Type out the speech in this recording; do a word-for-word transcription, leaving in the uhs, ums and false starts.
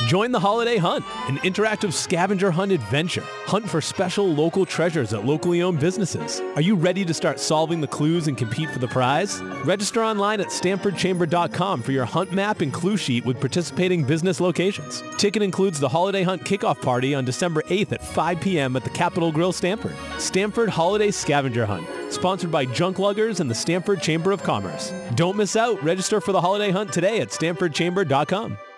Join the Holiday Hunt, an interactive scavenger hunt adventure. Hunt for special local treasures at locally owned businesses. Are you ready to start solving the clues and compete for the prize? Register online at stanford chamber dot com for your hunt map and clue sheet with participating business locations. Ticket includes the Holiday Hunt kickoff party on December eighth at five p.m. at the Capitol Grill, Stamford. Stanford Holiday Scavenger Hunt, sponsored by Junk Luggers and the Stamford Chamber of Commerce. Don't miss out. Register for the Holiday Hunt today at stanford chamber dot com.